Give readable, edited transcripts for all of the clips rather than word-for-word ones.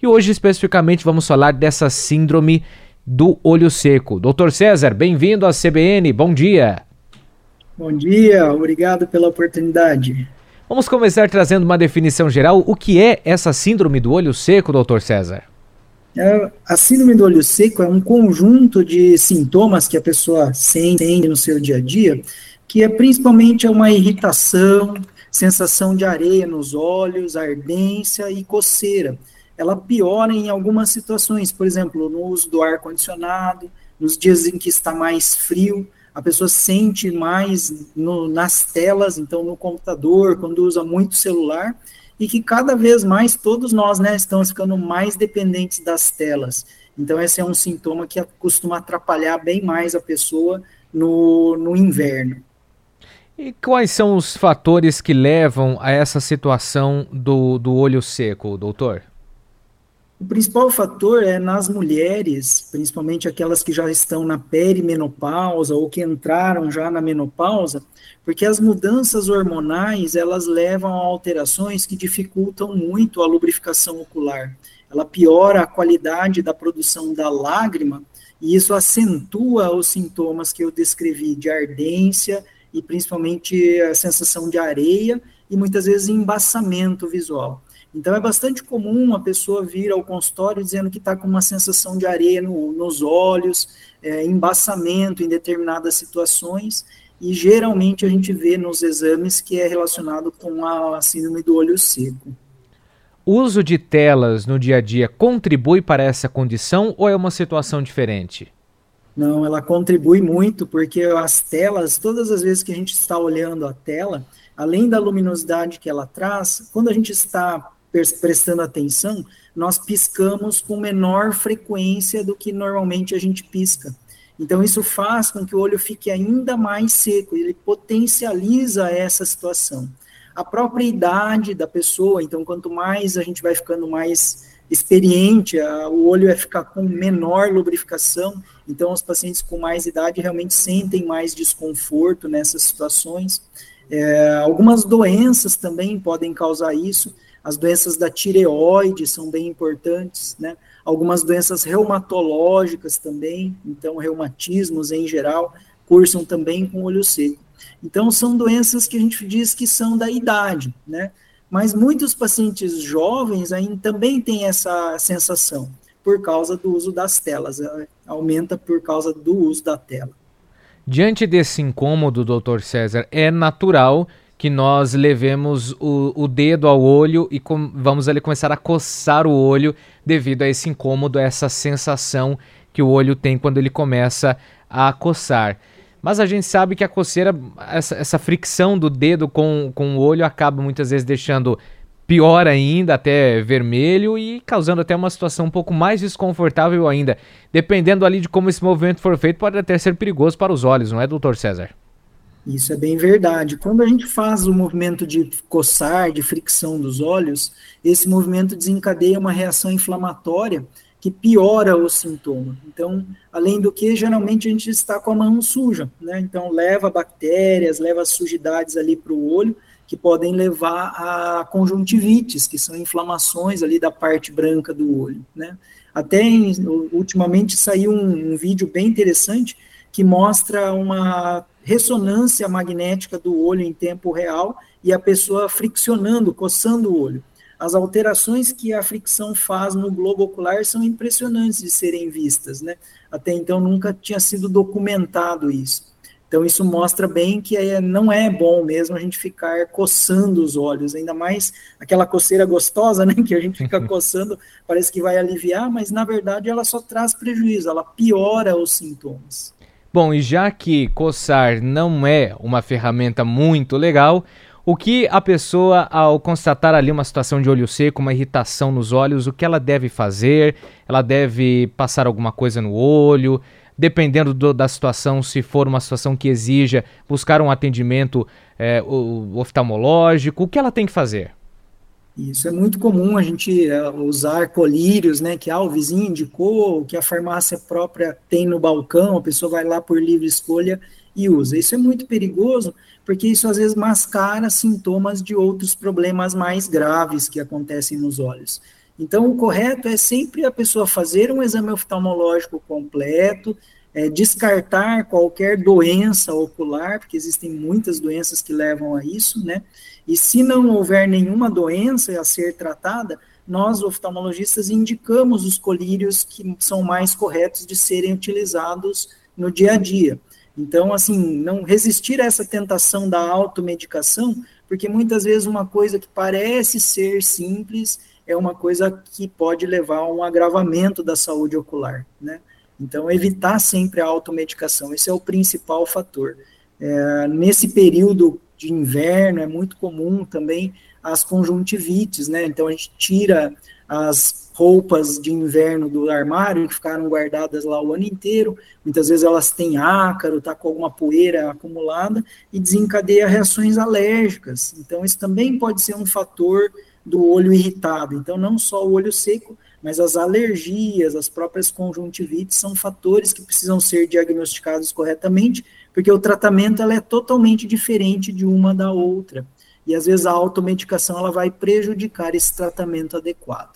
e hoje especificamente vamos falar dessa síndrome do olho seco. Dr. César, bem-vindo à CBN, bom dia. Bom dia, obrigado pela oportunidade. Vamos começar trazendo uma definição geral. O que é essa síndrome do olho seco, Dr. César? A síndrome do olho seco é um conjunto de sintomas que a pessoa sente no seu dia a dia, que é principalmente uma irritação, sensação de areia nos olhos, ardência e coceira. Ela piora em algumas situações, por exemplo, no uso do ar-condicionado, nos dias em que está mais frio, a pessoa sente mais nas telas, então no computador, quando usa muito celular, e que cada vez mais todos nós, né, estamos ficando mais dependentes das telas. Então esse é um sintoma que costuma atrapalhar bem mais a pessoa no inverno. E quais são os fatores que levam a essa situação do olho seco, doutor? O principal fator é nas mulheres, principalmente aquelas que já estão na perimenopausa ou que entraram já na menopausa, porque as mudanças hormonais, elas levam a alterações que dificultam muito a lubrificação ocular. Ela piora a qualidade da produção da lágrima e isso acentua os sintomas que eu descrevi de ardência e principalmente a sensação de areia e muitas vezes embaçamento visual. Então, é bastante comum a pessoa vir ao consultório dizendo que está com uma sensação de areia nos olhos, embaçamento em determinadas situações, e geralmente a gente vê nos exames que é relacionado com a síndrome do olho seco. O uso de telas no dia a dia contribui para essa condição ou é uma situação diferente? Não, ela contribui muito, porque as telas, todas as vezes que a gente está olhando a tela, além da luminosidade que ela traz, quando a gente está prestando atenção, nós piscamos com menor frequência do que normalmente a gente pisca. Então, isso faz com que o olho fique ainda mais seco, ele potencializa essa situação. A própria idade da pessoa, então, quanto mais a gente vai ficando mais experiente, o olho vai ficar com menor lubrificação, então os pacientes com mais idade realmente sentem mais desconforto nessas situações. Algumas doenças também podem causar isso. As doenças da tireoide são bem importantes, né? Algumas doenças reumatológicas também, então reumatismos em geral, cursam também com olho seco. Então são doenças que a gente diz que são da idade, né? Mas muitos pacientes jovens ainda também têm essa sensação, por causa do uso das telas, aumenta por causa do uso da tela. Diante desse incômodo, Dr. César, é natural que nós levemos o dedo ao olho e vamos ali começar a coçar o olho devido a esse incômodo, a essa sensação que o olho tem quando ele começa a coçar. Mas a gente sabe que a coceira, essa fricção do dedo com o olho acaba muitas vezes deixando pior ainda, até vermelho, e causando até uma situação um pouco mais desconfortável ainda. Dependendo ali de como esse movimento for feito, pode até ser perigoso para os olhos, não é, doutor César? Isso é bem verdade. Quando a gente faz o movimento de coçar, de fricção dos olhos, esse movimento desencadeia uma reação inflamatória que piora o sintoma. Então, além do que, geralmente a gente está com a mão suja, né? Então, leva bactérias, leva sujidades ali para o olho, que podem levar a conjuntivites, que são inflamações ali da parte branca do olho, né? Até ultimamente saiu um vídeo bem interessante que mostra uma ressonância magnética do olho em tempo real e a pessoa friccionando, coçando o olho. As alterações que a fricção faz no globo ocular são impressionantes de serem vistas, né? Até então nunca tinha sido documentado isso. Então isso mostra bem que não é bom mesmo a gente ficar coçando os olhos, ainda mais aquela coceira gostosa, né? Que a gente fica coçando, parece que vai aliviar, mas na verdade ela só traz prejuízo, ela piora os sintomas. Bom, e já que coçar não é uma ferramenta muito legal, o que a pessoa, ao constatar ali uma situação de olho seco, uma irritação nos olhos, o que ela deve fazer? Ela deve passar alguma coisa no olho? Dependendo da situação, se for uma situação que exija buscar um atendimento oftalmológico, o que ela tem que fazer? Isso é muito comum a gente usar colírios, né, que o vizinho indicou, que a farmácia própria tem no balcão, a pessoa vai lá por livre escolha e usa. Isso é muito perigoso, porque isso às vezes mascara sintomas de outros problemas mais graves que acontecem nos olhos. Então, o correto é sempre a pessoa fazer um exame oftalmológico completo, descartar qualquer doença ocular, porque existem muitas doenças que levam a isso, né? E se não houver nenhuma doença a ser tratada, nós, oftalmologistas, indicamos os colírios que são mais corretos de serem utilizados no dia a dia. Então, assim, não resistir a essa tentação da automedicação, porque muitas vezes uma coisa que parece ser simples é uma coisa que pode levar a um agravamento da saúde ocular, né? Então, evitar sempre a automedicação, esse é o principal fator. Nesse período de inverno, é muito comum também as conjuntivites, né? Então, a gente tira as roupas de inverno do armário, que ficaram guardadas lá o ano inteiro, muitas vezes elas têm ácaro, tá com alguma poeira acumulada, e desencadeia reações alérgicas. Então, isso também pode ser um fator do olho irritado. Então, não só o olho seco, mas as alergias, as próprias conjuntivites são fatores que precisam ser diagnosticados corretamente, porque o tratamento ela é totalmente diferente de uma da outra. E às vezes a automedicação ela vai prejudicar esse tratamento adequado.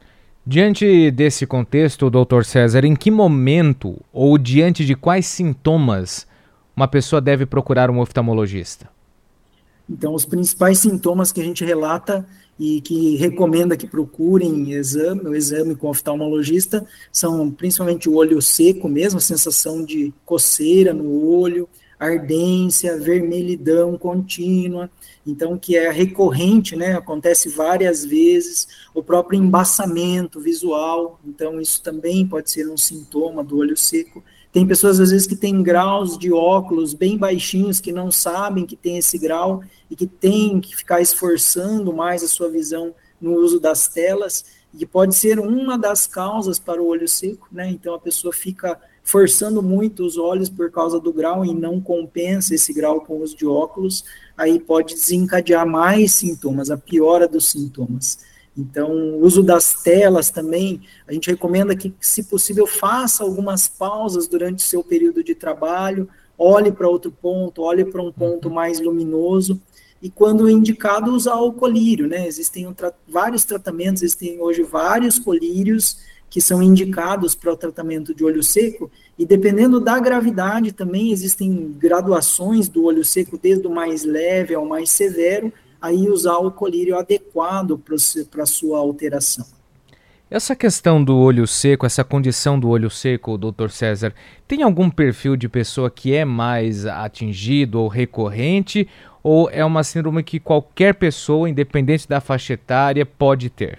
Diante desse contexto, doutor César, em que momento ou diante de quais sintomas uma pessoa deve procurar um oftalmologista? Então, os principais sintomas que a gente relata e que recomenda que procurem o exame com oftalmologista, são principalmente o olho seco mesmo, a sensação de coceira no olho, ardência, vermelhidão contínua, então que é recorrente, né, acontece várias vezes, o próprio embaçamento visual, então isso também pode ser um sintoma do olho seco. Tem pessoas, às vezes, que têm graus de óculos bem baixinhos, que não sabem que tem esse grau e que tem que ficar esforçando mais a sua visão no uso das telas, e que pode ser uma das causas para o olho seco, né? Então, a pessoa fica forçando muito os olhos por causa do grau e não compensa esse grau com o uso de óculos, aí pode desencadear mais sintomas, a piora dos sintomas. Então, o uso das telas também, a gente recomenda que, se possível, faça algumas pausas durante o seu período de trabalho, olhe para outro ponto, olhe para um ponto mais luminoso, e quando indicado, usar o colírio, né? Existem vários tratamentos, existem hoje vários colírios que são indicados para o tratamento de olho seco, e dependendo da gravidade também, existem graduações do olho seco, desde o mais leve ao mais severo, aí usar o colírio adequado para a sua alteração. Essa questão do olho seco, essa condição do olho seco, doutor César, tem algum perfil de pessoa que é mais atingido ou recorrente, ou é uma síndrome que qualquer pessoa, independente da faixa etária, pode ter?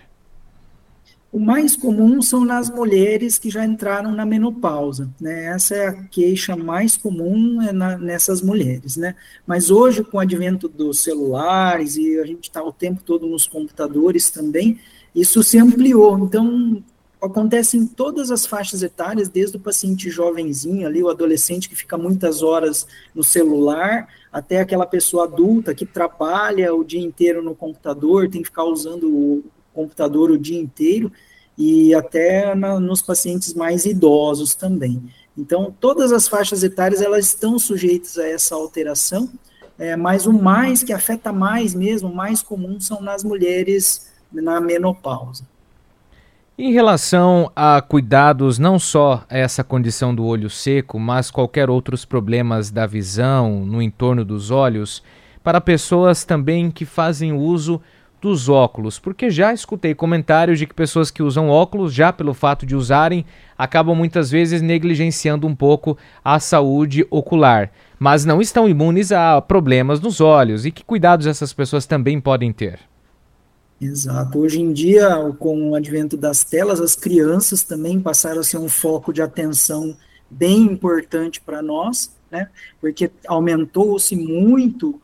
O mais comum são nas mulheres que já entraram na menopausa, né? Essa é a queixa mais comum nessas mulheres, né? Mas hoje, com o advento dos celulares, e a gente está o tempo todo nos computadores também, isso se ampliou. Então, acontece em todas as faixas etárias, desde o paciente jovenzinho ali, o adolescente que fica muitas horas no celular, até aquela pessoa adulta que trabalha o dia inteiro no computador, tem que ficar usando o computador o dia inteiro, e até nos pacientes mais idosos também. Então, todas as faixas etárias, elas estão sujeitas a essa alteração, mas o mais, que afeta mais mesmo, o mais comum são nas mulheres na menopausa. Em relação a cuidados, não só essa condição do olho seco, mas qualquer outros problemas da visão no entorno dos olhos, para pessoas também que fazem uso dos óculos, porque já escutei comentários de que pessoas que usam óculos, já pelo fato de usarem, acabam muitas vezes negligenciando um pouco a saúde ocular, mas não estão imunes a problemas nos olhos. E que cuidados essas pessoas também podem ter? Exato. Hoje em dia, com o advento das telas, as crianças também passaram a ser um foco de atenção bem importante para nós, né? Porque aumentou-se muito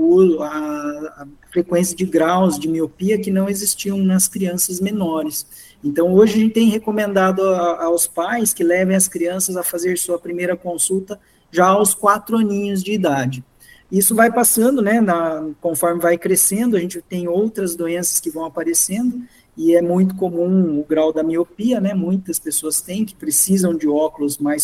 a frequência de graus de miopia que não existiam nas crianças menores. Então, hoje a gente tem recomendado aos pais que levem as crianças a fazer sua primeira consulta já aos 4 aninhos de idade. Isso vai passando, né, conforme vai crescendo, a gente tem outras doenças que vão aparecendo, e é muito comum o grau da miopia, né, muitas pessoas têm que precisam de óculos mais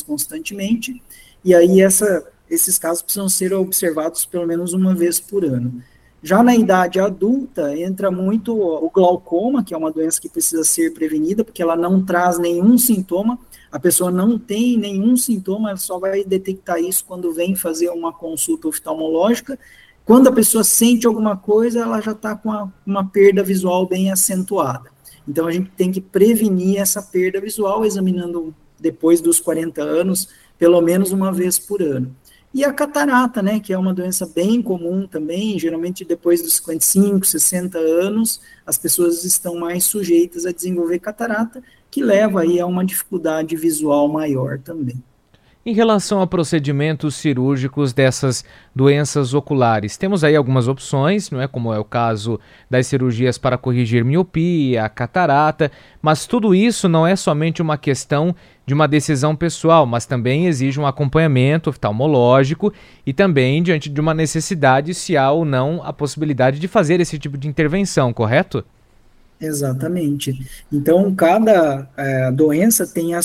constantemente, e aí esses casos precisam ser observados pelo menos uma vez por ano. Já na idade adulta, entra muito o glaucoma, que é uma doença que precisa ser prevenida, porque ela não traz nenhum sintoma, a pessoa não tem nenhum sintoma, ela só vai detectar isso quando vem fazer uma consulta oftalmológica. Quando a pessoa sente alguma coisa, ela já está com uma perda visual bem acentuada. Então, a gente tem que prevenir essa perda visual, examinando depois dos 40 anos, pelo menos uma vez por ano. E a catarata, né, que é uma doença bem comum também, geralmente depois dos 55, 60 anos, as pessoas estão mais sujeitas a desenvolver catarata, que leva aí a uma dificuldade visual maior também. Em relação a procedimentos cirúrgicos dessas doenças oculares, temos aí algumas opções, não é? Como é o caso das cirurgias para corrigir miopia, catarata, mas tudo isso não é somente uma questão de uma decisão pessoal, mas também exige um acompanhamento oftalmológico e também diante de uma necessidade se há ou não a possibilidade de fazer esse tipo de intervenção, correto? Exatamente. Então, cada doença tem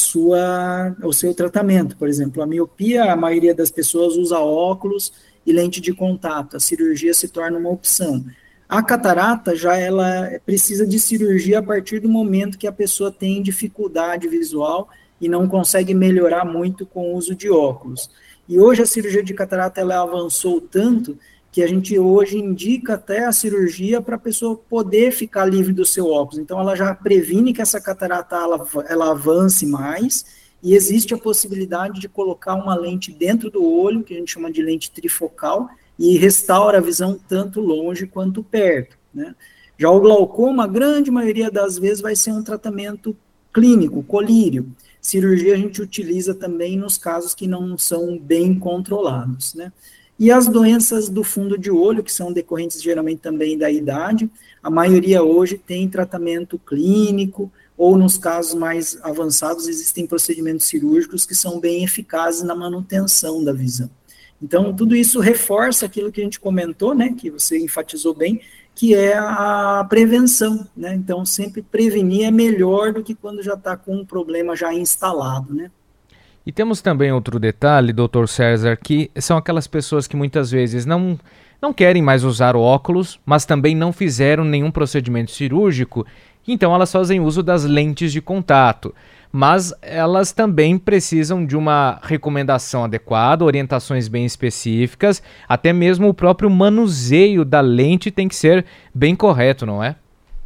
o seu tratamento. Por exemplo, a miopia, a maioria das pessoas usa óculos e lente de contato. A cirurgia se torna uma opção. A catarata, já ela precisa de cirurgia a partir do momento que a pessoa tem dificuldade visual e não consegue melhorar muito com o uso de óculos. E hoje a cirurgia de catarata, ela avançou tanto que a gente hoje indica até a cirurgia para a pessoa poder ficar livre do seu óculos. Então, ela já previne que essa catarata ela avance mais, e existe a possibilidade de colocar uma lente dentro do olho, que a gente chama de lente trifocal, e restaura a visão tanto longe quanto perto, né? Já o glaucoma, a grande maioria das vezes vai ser um tratamento clínico, colírio. Cirurgia a gente utiliza também nos casos que não são bem controlados, né? E as doenças do fundo de olho, que são decorrentes geralmente também da idade, a maioria hoje tem tratamento clínico, ou nos casos mais avançados existem procedimentos cirúrgicos que são bem eficazes na manutenção da visão. Então, tudo isso reforça aquilo que a gente comentou, né, que você enfatizou bem, que é a prevenção, né? Então, sempre prevenir é melhor do que quando já está com um problema já instalado, né? E temos também outro detalhe, Dr. César, que são aquelas pessoas que muitas vezes não querem mais usar o óculos, mas também não fizeram nenhum procedimento cirúrgico, então elas fazem uso das lentes de contato. Mas elas também precisam de uma recomendação adequada, orientações bem específicas, até mesmo o próprio manuseio da lente tem que ser bem correto, não é?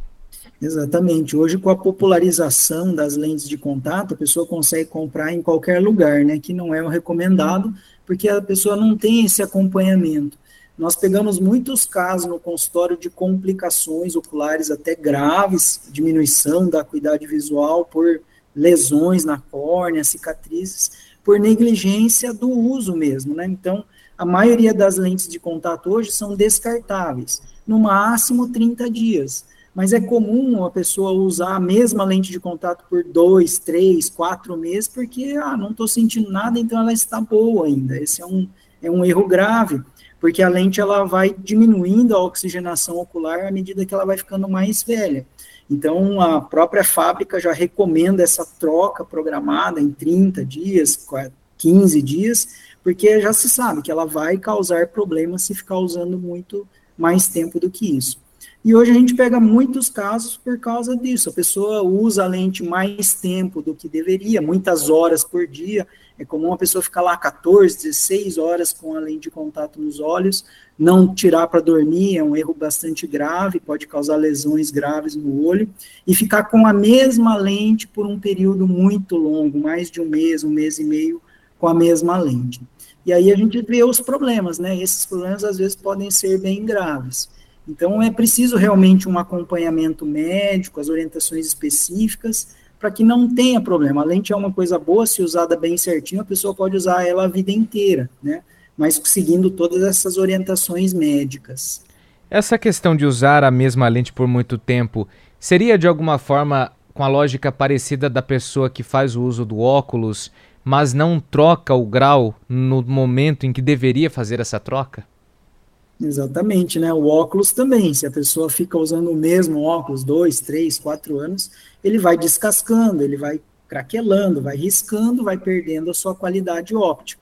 Exatamente. Hoje, com a popularização das lentes de contato, a pessoa consegue comprar em qualquer lugar, né? Que não é o recomendado, porque a pessoa não tem esse acompanhamento. Nós pegamos muitos casos no consultório de complicações oculares até graves, diminuição da acuidade visual por lesões na córnea, cicatrizes, por negligência do uso mesmo, né? Então, a maioria das lentes de contato hoje são descartáveis, no máximo 30 dias. Mas é comum a pessoa usar a mesma lente de contato por 2, 3, 4 meses, porque, não estou sentindo nada, então ela está boa ainda. Esse é um erro grave, porque a lente ela vai diminuindo a oxigenação ocular à medida que ela vai ficando mais velha. Então, a própria fábrica já recomenda essa troca programada em 30 dias, 15 dias, porque já se sabe que ela vai causar problemas se ficar usando muito mais tempo do que isso. E hoje a gente pega muitos casos por causa disso. A pessoa usa a lente mais tempo do que deveria, muitas horas por dia. É comum a pessoa ficar lá 14, 16 horas com a lente de contato nos olhos, não tirar para dormir, é um erro bastante grave, pode causar lesões graves no olho, e ficar com a mesma lente por um período muito longo, mais de um mês e meio, com a mesma lente. E aí a gente vê os problemas, né? Esses problemas às vezes podem ser bem graves. Então, é preciso realmente um acompanhamento médico, as orientações específicas, para que não tenha problema. A lente é uma coisa boa, se usada bem certinho, a pessoa pode usar ela a vida inteira, né? Mas seguindo todas essas orientações médicas. Essa questão de usar a mesma lente por muito tempo seria de alguma forma com a lógica parecida da pessoa que faz o uso do óculos, mas não troca o grau no momento em que deveria fazer essa troca? Exatamente, né? O óculos também, se a pessoa fica usando o mesmo óculos 2, 3, 4 anos, ele vai descascando, ele vai craquelando, vai riscando, vai perdendo a sua qualidade óptica.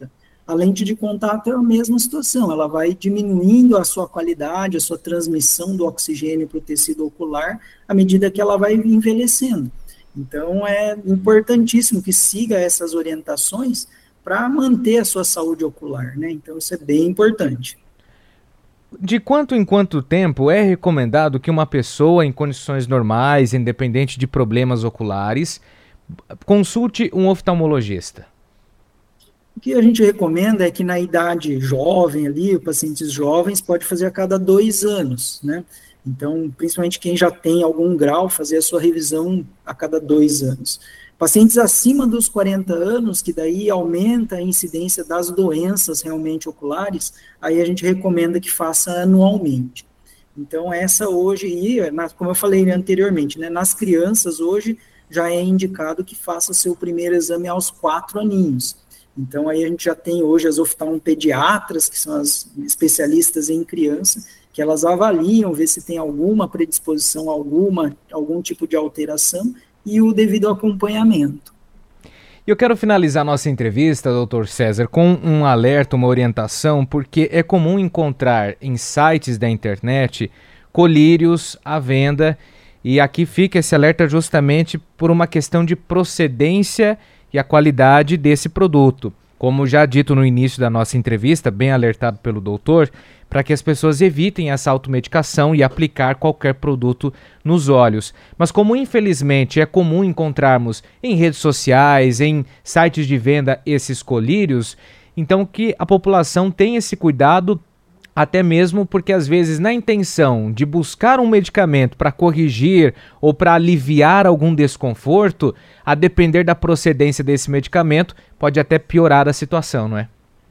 A lente de contato é a mesma situação, ela vai diminuindo a sua qualidade, a sua transmissão do oxigênio para o tecido ocular, à medida que ela vai envelhecendo. Então, é importantíssimo que siga essas orientações para manter a sua saúde ocular, né? Então, isso é bem importante. De quanto em quanto tempo é recomendado que uma pessoa em condições normais, independente de problemas oculares, consulte um oftalmologista? O que a gente recomenda é que na idade jovem ali, pacientes jovens, pode fazer a cada 2 anos, né? Então, principalmente quem já tem algum grau, fazer a sua revisão a cada 2 anos. Pacientes acima dos 40 anos, que daí aumenta a incidência das doenças realmente oculares, aí a gente recomenda que faça anualmente. Então, essa hoje, como eu falei anteriormente, né, nas crianças hoje já é indicado que faça seu primeiro exame aos 4 aninhos. Então, aí a gente já tem hoje as oftalmopediatras, que são as especialistas em criança, que elas avaliam, ver se tem alguma predisposição, algum tipo de alteração e o devido acompanhamento. Eu quero finalizar nossa entrevista, Dr. César, com um alerta, uma orientação, porque é comum encontrar em sites da internet colírios à venda, e aqui fica esse alerta justamente por uma questão de procedência e a qualidade desse produto. Como já dito no início da nossa entrevista, bem alertado pelo doutor, para que as pessoas evitem essa automedicação e aplicar qualquer produto nos olhos. Mas como infelizmente é comum encontrarmos em redes sociais, em sites de venda esses colírios, então que a população tenha esse cuidado, até mesmo porque às vezes na intenção de buscar um medicamento para corrigir ou para aliviar algum desconforto, a depender da procedência desse medicamento, pode até piorar a situação, não é?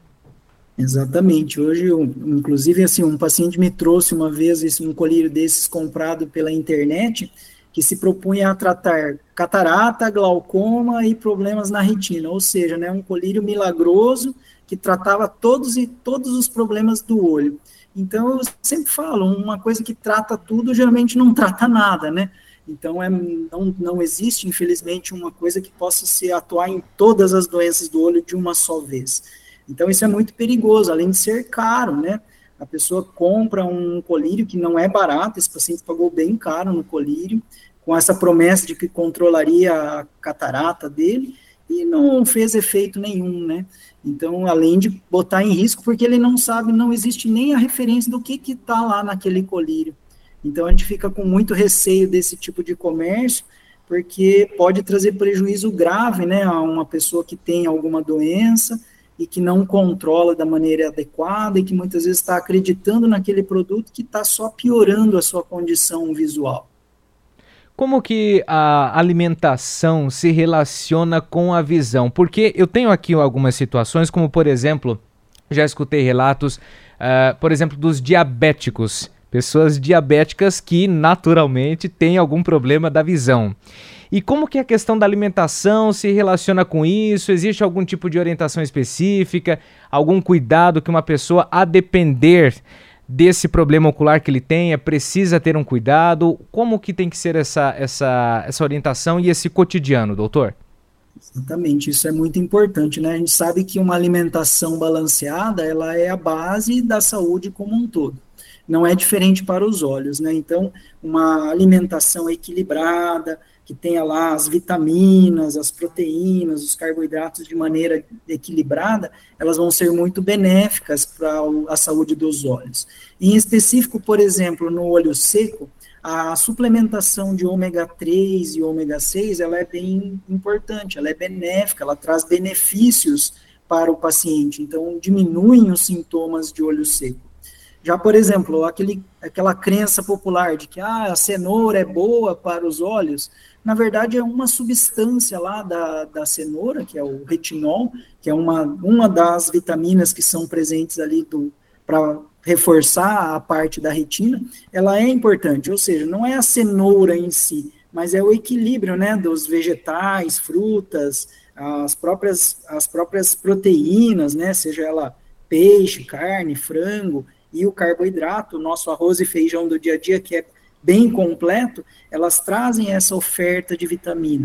Exatamente. Hoje, inclusive, assim, um paciente me trouxe uma vez um colírio desses comprado pela internet, que se propunha a tratar catarata, glaucoma e problemas na retina, ou seja, né, um colírio milagroso que tratava todos os problemas do olho. Então, eu sempre falo, uma coisa que trata tudo, geralmente não trata nada, né? Então, não existe, infelizmente, uma coisa que possa atuar em todas as doenças do olho de uma só vez. Então, isso é muito perigoso, além de ser caro, né? A pessoa compra um colírio que não é barato, esse paciente pagou bem caro no colírio, com essa promessa de que controlaria a catarata dele, e não fez efeito nenhum, né? Então, além de botar em risco, porque ele não sabe, não existe nem a referência do que está lá naquele colírio. Então, a gente fica com muito receio desse tipo de comércio, porque pode trazer prejuízo grave, né, a uma pessoa que tem alguma doença e que não controla da maneira adequada e que muitas vezes está acreditando naquele produto que está só piorando a sua condição visual. Como que a alimentação se relaciona com a visão? Porque eu tenho aqui algumas situações, como por exemplo, já escutei relatos, por exemplo, dos diabéticos, pessoas diabéticas que naturalmente têm algum problema da visão. E como que a questão da alimentação se relaciona com isso? Existe algum tipo de orientação específica, algum cuidado que uma pessoa, a depender desse problema ocular que ele tenha, precisa ter um cuidado? Como que tem que ser essa orientação e esse cotidiano, doutor? Exatamente, isso é muito importante, né? A gente sabe que uma alimentação balanceada, ela é a base da saúde como um todo. Não é diferente para os olhos, né? Então, uma alimentação equilibrada, que tenha lá as vitaminas, as proteínas, os carboidratos de maneira equilibrada, elas vão ser muito benéficas para a saúde dos olhos. Em específico, por exemplo, no olho seco, a suplementação de ômega 3 e ômega 6, ela é bem importante, ela é benéfica, ela traz benefícios para o paciente, então diminuem os sintomas de olho seco. Já, por exemplo, aquela crença popular de que a cenoura é boa para os olhos, na verdade é uma substância lá da cenoura, que é o retinol, que é uma das vitaminas que são presentes ali para reforçar a parte da retina, ela é importante, ou seja, não é a cenoura em si, mas é o equilíbrio, né, dos vegetais, frutas, as próprias proteínas, né, seja ela peixe, carne, frango, e o carboidrato, o nosso arroz e feijão do dia a dia, que é bem completo, elas trazem essa oferta de vitaminas.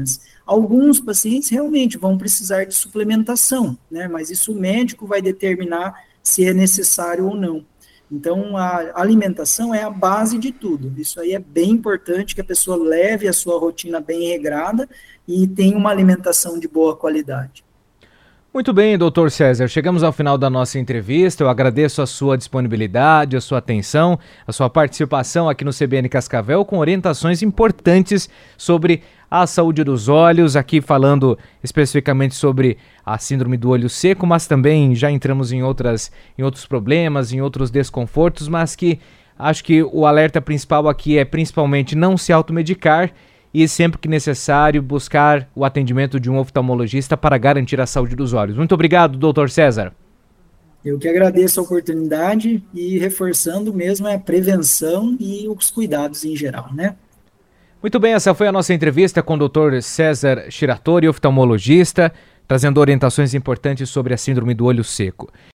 Alguns pacientes realmente vão precisar de suplementação, né? Mas isso o médico vai determinar se é necessário ou não. Então, a alimentação é a base de tudo. Isso aí é bem importante que a pessoa leve a sua rotina bem regrada e tenha uma alimentação de boa qualidade. Muito bem, doutor César. Chegamos ao final da nossa entrevista. Eu agradeço a sua disponibilidade, a sua atenção, a sua participação aqui no CBN Cascavel com orientações importantes sobre a saúde dos olhos, aqui falando especificamente sobre a síndrome do olho seco, mas também já entramos em outros problemas, em outros desconfortos, mas que acho que o alerta principal aqui é principalmente não se automedicar e sempre que necessário buscar o atendimento de um oftalmologista para garantir a saúde dos olhos. Muito obrigado, doutor César. Eu que agradeço a oportunidade e reforçando mesmo a prevenção e os cuidados em geral, né? Muito bem, essa foi a nossa entrevista com o doutor César Shiratori, oftalmologista, trazendo orientações importantes sobre a síndrome do olho seco.